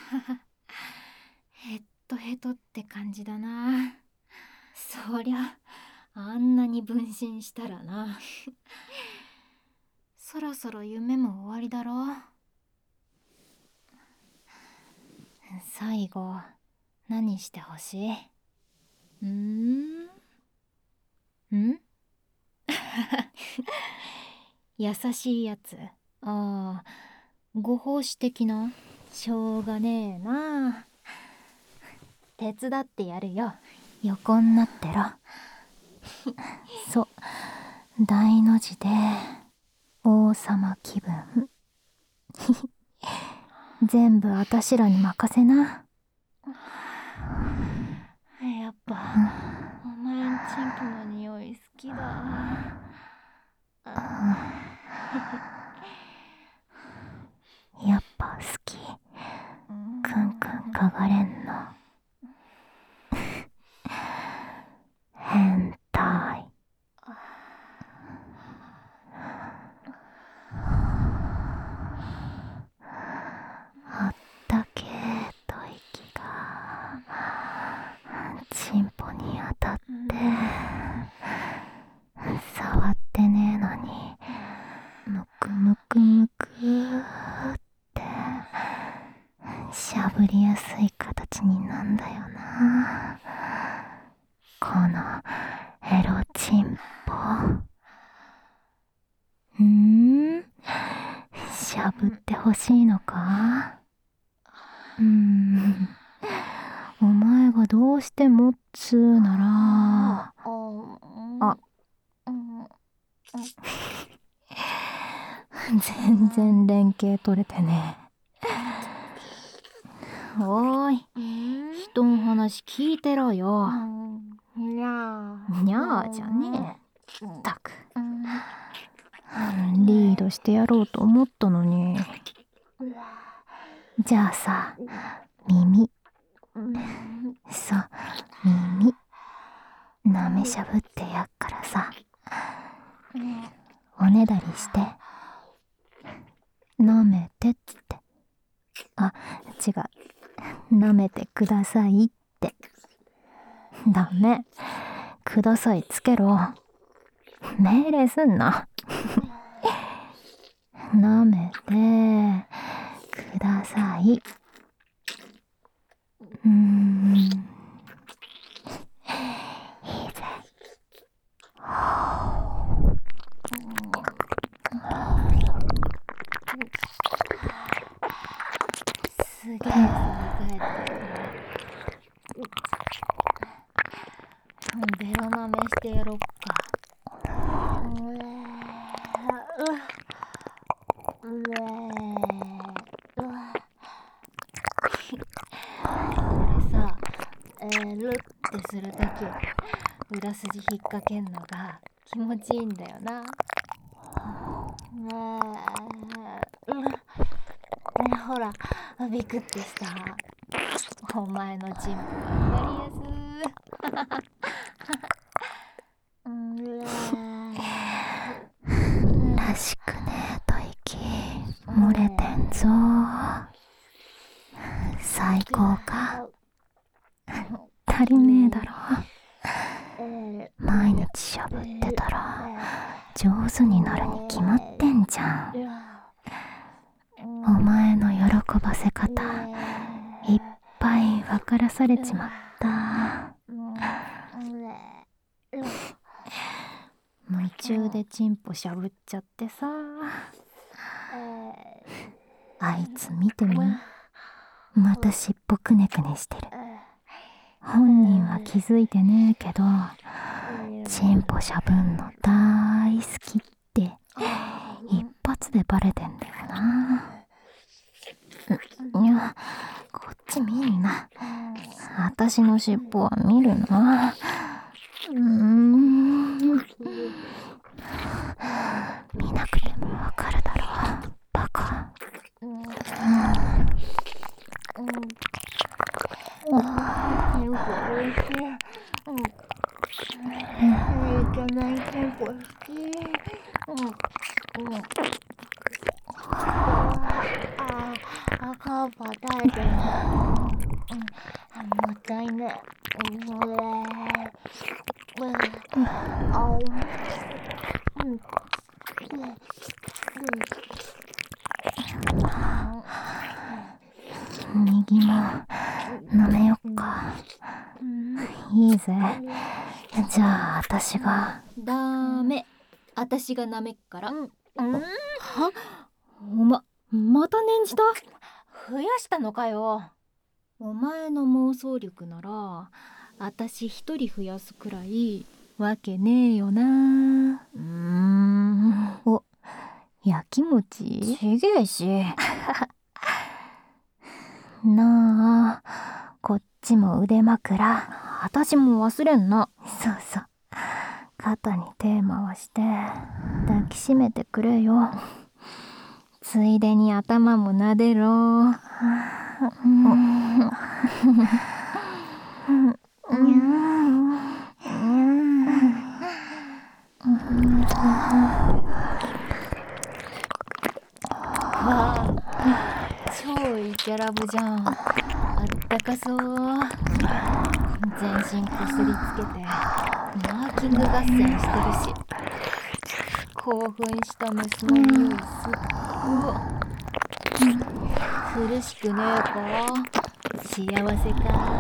ヘッドヘトって感じだな。そりゃあんなに分身したらな。そろそろ夢も終わりだろ。最後何してほしい？ん優しいやつ。ああ、ご奉仕的な。しょうがねえな。手伝ってやるよ。横になってろ。そう、大の字で王様気分。全部あたしらに任せな。やっぱお前んチンポの匂い好きだ。やっぱ好き。くんくんかがれんの。変態。あったけーと息がチンポに当たって触ってねえのにむくむくむくってしゃぶりやすい形になんだよな。このエロチンポ。しゃぶってほしいのか？お前がどうしてもっつーなら。あ全然連携取れてねえ。おーい、人の話聞いてろよ。にゃーじゃねえ。ったくリードしてやろうと思ったのに。じゃあさ、耳。そう、耳なめしゃぶってやっからさ、おねだりしてなめてって。あ、違う、なめてくださいって。ダメ、くださいつけろ。命令すんな。なめてください。いいぜ。すげえ反り返ってる。ベロなめしてやろっか。これさ、ルってするとき裏筋引っ掛けんのが気持ちいいんだよな。ほら、ビクってしたお前のチンポがやりやす。らしくねえと息漏れてんぞ。最高か？足りねえだろ。毎日しゃぶってたら上手になるに決まってんじゃん。お前の喜ばせ方いっぱい分からされちまった。夢中でチンポしゃぶっちゃってさ。あいつ見てみ、また尻尾くねくねしてる。本人は気づいてねえけどチンポしゃぶんの大好きって一発でバレてんだよな。いや、こっち見んな。私の尻尾は見るな。見なくてもわかるだろ、バカ。テンポおいしい。いけないテンポ好き。 顔パタイでもったいね。 右も舐めよっか。いいぜ。じゃあ私が。 ダメ。私が舐めっから。は？また念じた？ 増やしたのかよ。 お前の妄想力なら私一人増やすくらいわけねえよな。 お、やきもち？ ちげえし。 なあ、こっちも腕枕。 私も忘れんな。 そうそう。肩に手回して抱きしめてくれよ。ついでに頭も撫でろ。 超イケラブじゃん。あったかそう。全身こすりつけてマーキング合戦してるし、興奮したメスの匂いすっご。苦しくねえか？幸せか？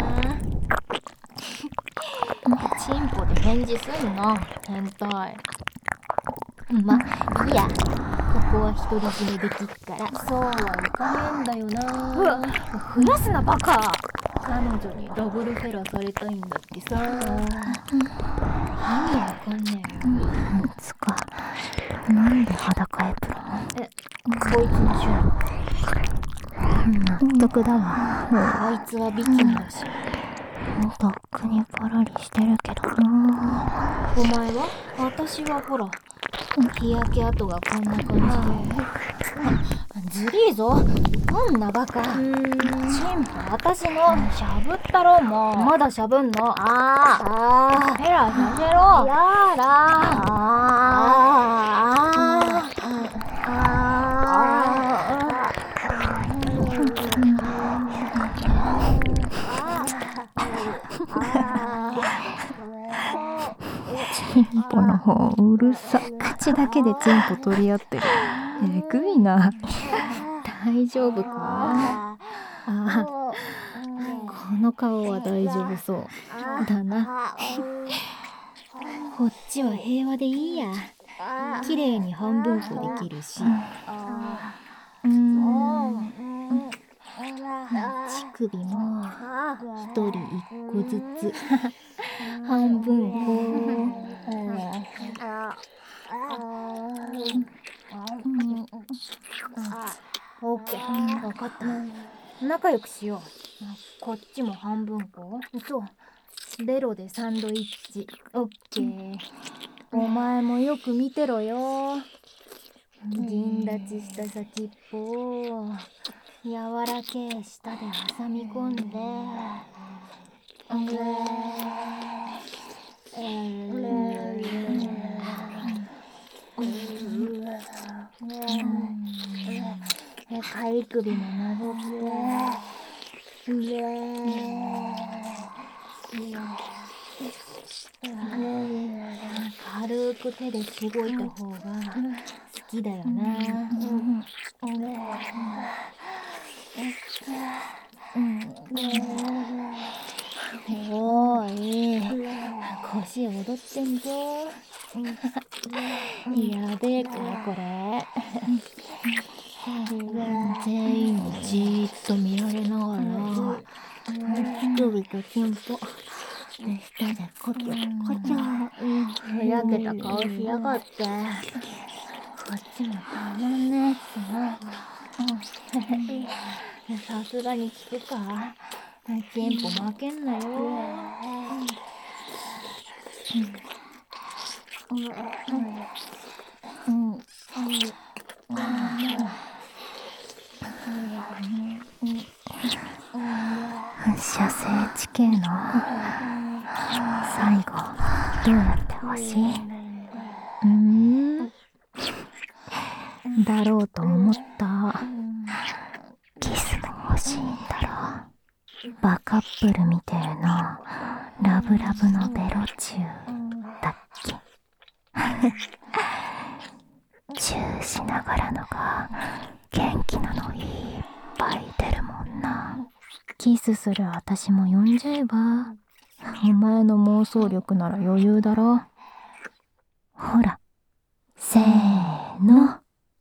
チンポで返事すんな、変態。ま、いいや。ここは独り占めできっから。そうはいかねえんだよな。 増やすなバカ。 彼女にダブルフェラされたいんだってさ。意味わかんねえよ。 つか、なんで裸エプロン？ こいつの趣味。 納得だわ。 あいつはビキニだし。 とっくにポロリしてるけどな。 お前は？私はほら日焼け跡がこんな感じで。ずりーぞ、こんなバカ。チンポ私のしゃぶったろ。もうまだしゃぶんの？ペラさせろ。やだ。 チンポの方うるさ。口だけでチンポ取り合ってる。えぐいな。 大丈夫か？この顔は大丈夫そうだな。こっちは平和でいいや。綺麗に半分こできるし。乳首も一人一個ずつ半分こ。オッケー、分かった。仲良くしよう。こっちも半分こ。そう。ベロでサンドイッチ。オッケー。お前もよく見てろよ。銀立ちした先っぽを柔らけえ舌で挟み込んで、仮首もなぞって、軽く手でしごいた方が好きだよな。おーい、腰踊ってんぞ。やべえかこれ。全員にじーっと見られながら乳首とチンポ舌でコチョコチョ。ふやけた顔しやがって。こっちもたまんねえっすな。さすがに効くか？チンポ負けんなよ。 射精地形の最後どうやってほしい？だろうと思った。キスバカップルみてえなラブラブのベロチューだっけ。チューしながらのが元気なのいっぱい出るもんな。キスする私も呼んじゃえば。お前の妄想力なら余裕だろ。ほら、せーの。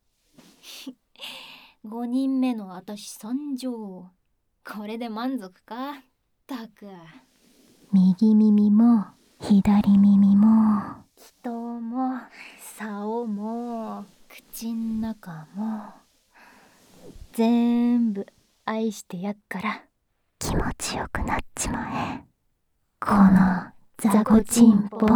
5人目の私参上。これで満足かったく。 右耳も左耳も人も竿も口ん中も全部愛してやっから気持ちよくなっちまえ。このザコチンポ。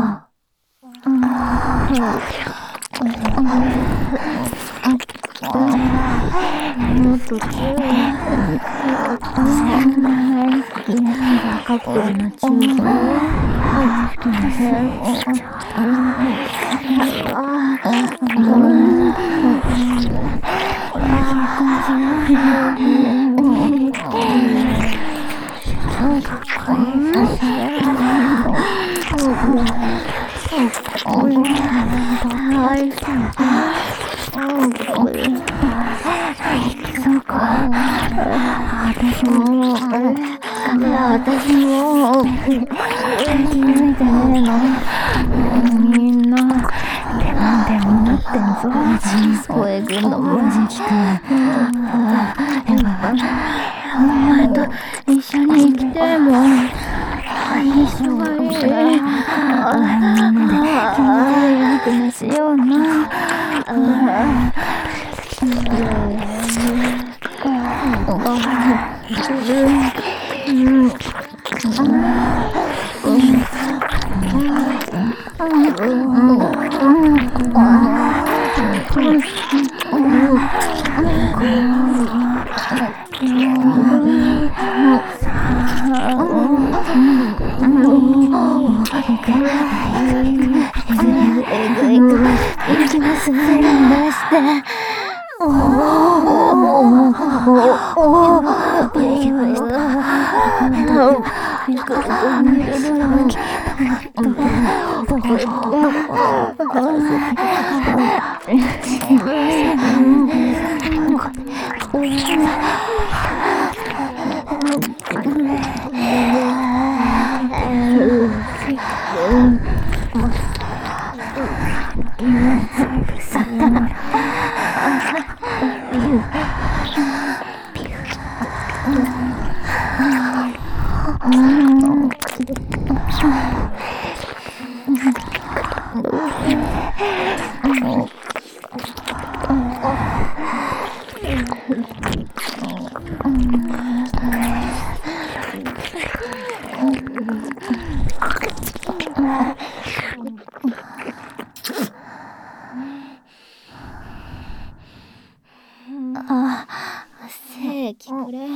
もっと強い。カップルのチューそうか。私も気づいてねえの。みんななんでもなってんぞ。声ぐんのマジ聞く。お前と一緒に生きても一緒がいい。みんなで気持ちよくなしような。息がするんだして。精液くれ。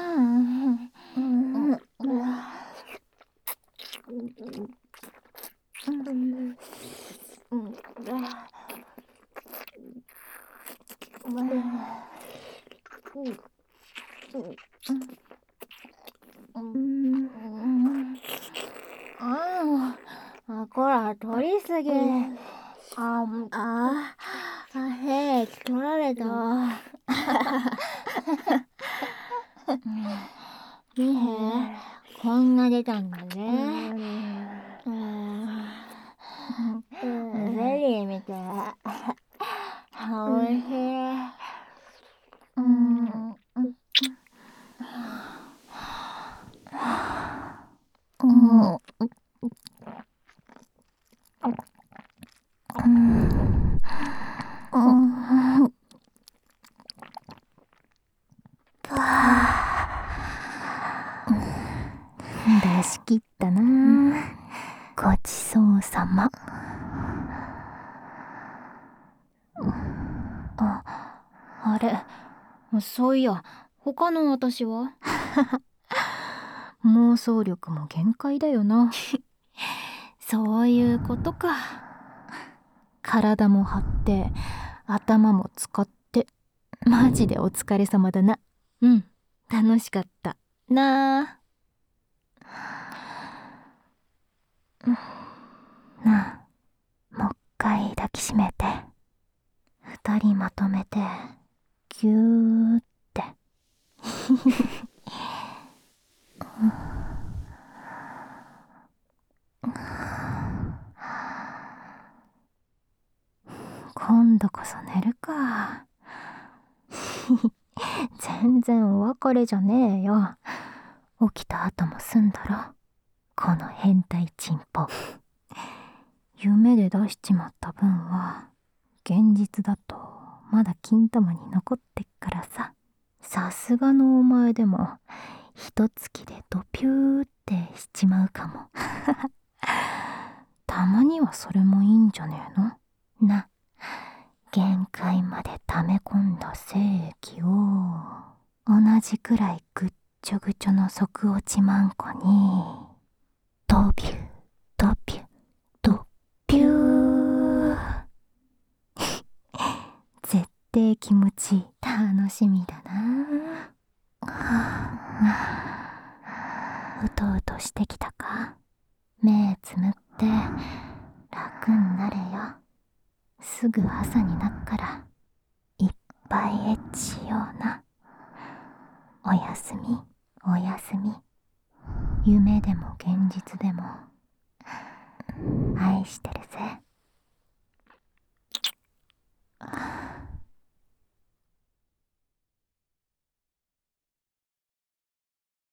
こら取りすぎ。兵器取られた。ミヘ、こんな出たんだね。ゼリーみたい。おいしい。 出し切ったな。ごちそうさま。 あれ、そういや他の私は妄想力も限界だよな。 そういうことか。 体も張って頭も使ってマジでお疲れ様だな。 うん、楽しかったなあ。 なあ、もう一回抱きしめて。二人まとめてぎゅーって。今度こそ寝るか。全然お別れじゃねえよ。起きた後も済んだろ、この変態チンポ。夢で出しちまった分は現実だとまだ金玉に残ってっからさ。さすがのお前でも一月でドピューってしちまうかも。たまにはそれもいいんじゃねえのな。限界まで溜め込んだ精液を同じくらいぐっちょぐちょの即落ちマンコにドビュードビュードビュー。絶対気持ちいい。楽しみだな。うとうとしてきたか。目つむって楽になれよ。すぐ朝になっからいっぱいエッチしような。おやすみおやすみ。夢でも現実でも愛してるぜ。